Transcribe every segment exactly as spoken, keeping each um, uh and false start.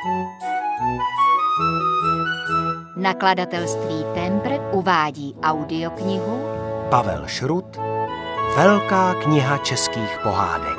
Nakladatelství Tempr uvádí audioknihu Pavel Šrut, Velká kniha českých pohádek.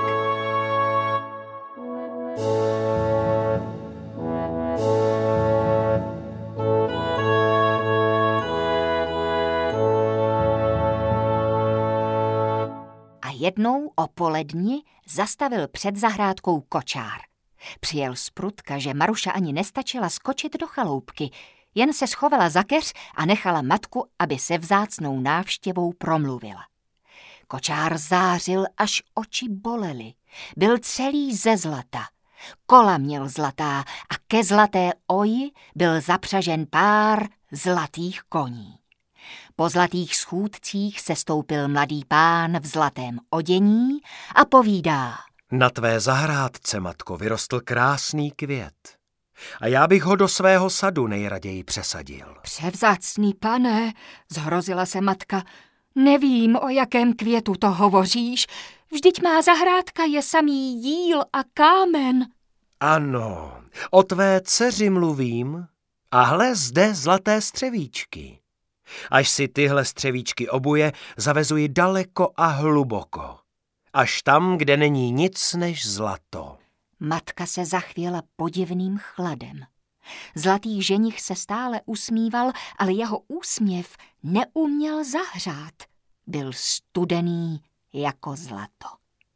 A jednou o poledni zastavil před zahrádkou kočár. Přijel z prutka, že Maruša ani nestačila skočit do chaloupky, jen se schovala za keř a nechala matku, aby se vzácnou návštěvou promluvila. Kočár zářil, až oči bolely. Byl celý ze zlata. Kola měl zlatá a ke zlaté oji byl zapřažen pár zlatých koní. Po zlatých schůdcích se stoupil mladý pán v zlatém odění a povídá: Na tvé zahrádce, matko, vyrostl krásný květ. A já bych ho do svého sadu nejraději přesadil. Převzácný pane, zhrozila se matka, nevím, o jakém květu to hovoříš. Vždyť má zahrádka je samý jíl a kámen. Ano, o tvé dceři mluvím. A hle zde zlaté střevíčky. Až si tyhle střevíčky obuje, zavezuji daleko a hluboko. Až tam, kde není nic než zlato. Matka se zachvěla podivným chladem. Zlatý ženich se stále usmíval, ale jeho úsměv neuměl zahřát. Byl studený jako zlato.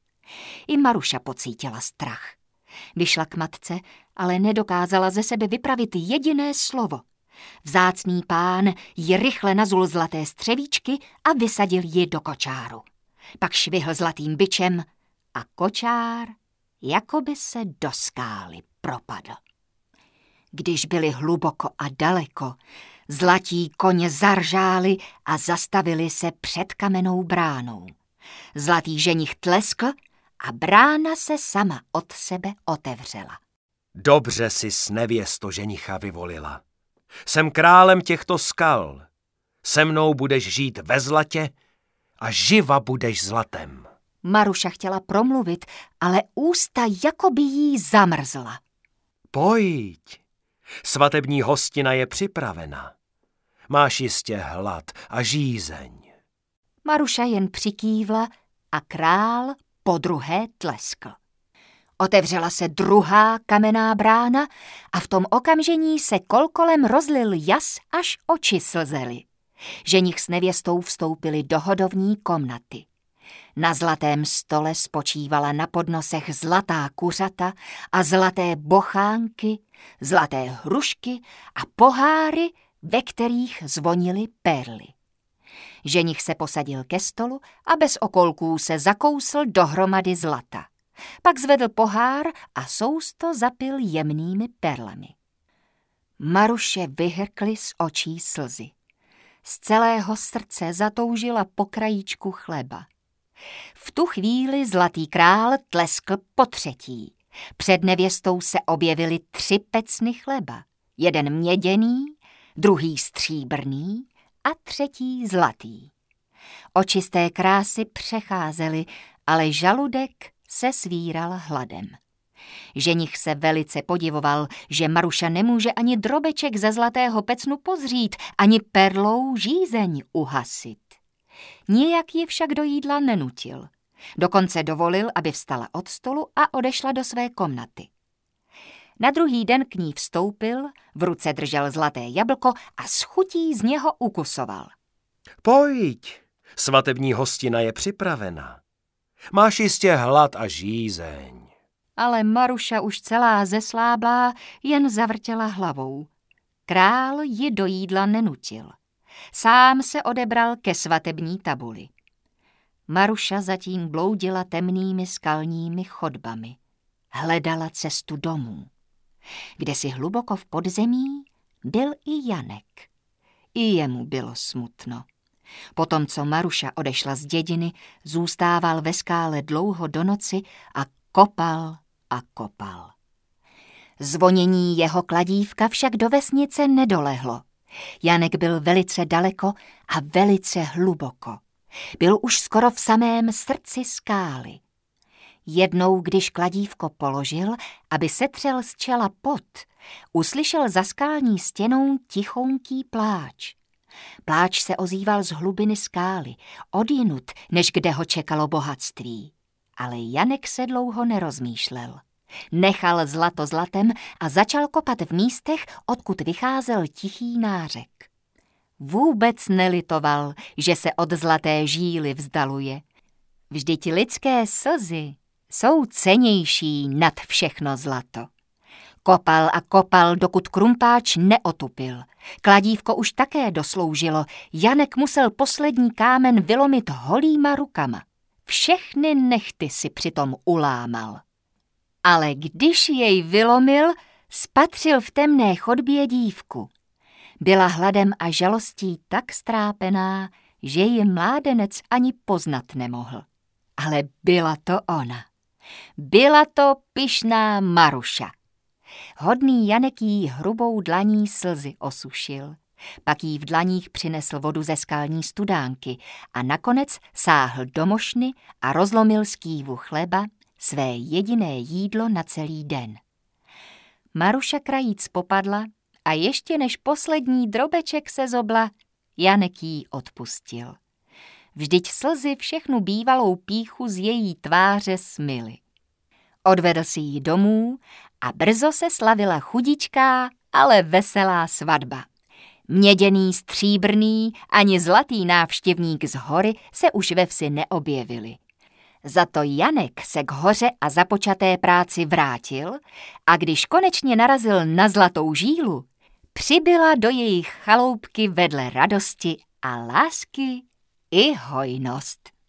I Maruša pocítila strach. Vyšla k matce, ale nedokázala ze sebe vypravit jediné slovo. Vzácný pán jí rychle nazul zlaté střevíčky a vysadil ji do kočáru. Pak švihl zlatým bičem a kočár jakoby se do skály propadl. Když byli hluboko a daleko, zlatí koně zaržáli a zastavili se před kamennou bránou. Zlatý ženich tleskl a brána se sama od sebe otevřela. Dobře si s nevěsto ženicha vyvolila. Jsem králem těchto skal. Se mnou budeš žít ve zlatě a živa budeš zlatem. Maruša chtěla promluvit, ale ústa jakoby jí zamrzla. Pojď, svatební hostina je připravena. Máš jistě hlad a žízeň. Maruša jen přikývla a král podruhé tleskl. Otevřela se druhá kamenná brána a v tom okamžení se kolkolem rozlil jas, až oči slzely. Ženich s nevěstou vstoupili do hodovní komnaty. Na zlatém stole spočívala na podnosech zlatá kuřata a zlaté bochánky, zlaté hrušky a poháry, ve kterých zvonily perly. Ženich se posadil ke stolu a bez okolků se zakousl dohromady zlata. Pak zvedl pohár a sousto zapil jemnými perlami. Maruše vyhrkly z očí slzy. Z celého srdce zatoužila po krajíčku chleba. V tu chvíli zlatý král tleskl po třetí. Před nevěstou se objevily tři pecny chleba. Jeden měděný, druhý stříbrný a třetí zlatý. Oči z té krásy přecházely, ale žaludek se svíral hladem. Ženich se velice podivoval, že Maruša nemůže ani drobeček ze zlatého pecnu pozřít, ani perlou žízeň uhasit. Nijak ji však do jídla nenutil. Dokonce dovolil, aby vstala od stolu a odešla do své komnaty. Na druhý den k ní vstoupil, v ruce držel zlaté jablko a s chutí z něho ukusoval. Pojď, svatební hostina je připravena. Máš jistě hlad a žízeň. Ale Maruša už celá zesláblá, jen zavrtěla hlavou. Král ji do jídla nenutil. Sám se odebral ke svatební tabuli. Maruša zatím bloudila temnými skalními chodbami. Hledala cestu domů. Kdesi hluboko v podzemí byl i Janek. I jemu bylo smutno. Potom, co Maruša odešla z dědiny, zůstával ve skále dlouho do noci a kopal a kopal. Zvonění jeho kladívka však do vesnice nedolehlo. Janek byl velice daleko a velice hluboko. Byl už skoro v samém srdci skály. Jednou, když kladívko položil, aby setřel z čela pot, uslyšel za skalní stěnou tichounký pláč. Pláč se ozýval z hlubiny skály, odjinud, než kde ho čekalo bohatství. Ale Janek se dlouho nerozmýšlel. Nechal zlato zlatem a začal kopat v místech, odkud vycházel tichý nářek. Vůbec nelitoval, že se od zlaté žíly vzdaluje. Vždyť lidské slzy jsou cennější nad všechno zlato. Kopal a kopal, dokud krumpáč neotupil. Kladívko už také dosloužilo. Janek musel poslední kámen vylomit holýma rukama. Všechny nehty si přitom ulámal. Ale když jej vylomil, spatřil v temné chodbě dívku. Byla hladem a žalostí tak strápená, že ji mládenec ani poznat nemohl. Ale byla to ona. Byla to pyšná Maruša. Hodný Janek jí hrubou dlaní slzy osušil. Pak jí v dlaních přinesl vodu ze skalní studánky a nakonec sáhl do mošny a rozlomil z kývu chleba, své jediné jídlo na celý den. Maruša krajíc popadla a ještě než poslední drobeček se zobla, Janek jí odpustil. Vždyť slzy všechnu bývalou pýchu z její tváře smily. Odvedl si ji domů a brzo se slavila chudičká, ale veselá svatba. Měděný, stříbrný ani zlatý návštěvník z hory se už ve vsi neobjevili. Za to Janek se k hoře a započaté práci vrátil a když konečně narazil na zlatou žílu, přibyla do jejich chaloupky vedle radosti a lásky i hojnost.